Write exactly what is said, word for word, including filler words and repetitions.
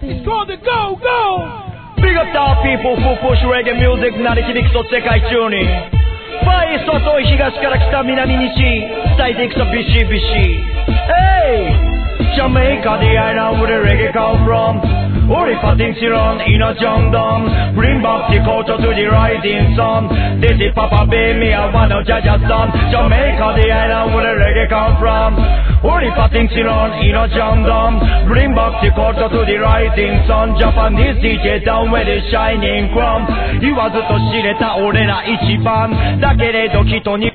It's called the Go Go! Big up to our people who push reggae music なり響くと世界中にファイスト遠い東から北南西伝えていくとビシビシ Hey! Jamaica, the island where the reggae come from Only fighting Ceylon in a Jangdom Bring back the culture to the rising sun This is Papa Baby, I wanna Jaja son Jamaica, the island where the reggae come from Only fighting Ceylon in a Jangdom Bring back the culture to the rising sun Japanese D J down where the shining crown 言わずと知れた俺ら一番だけれど人に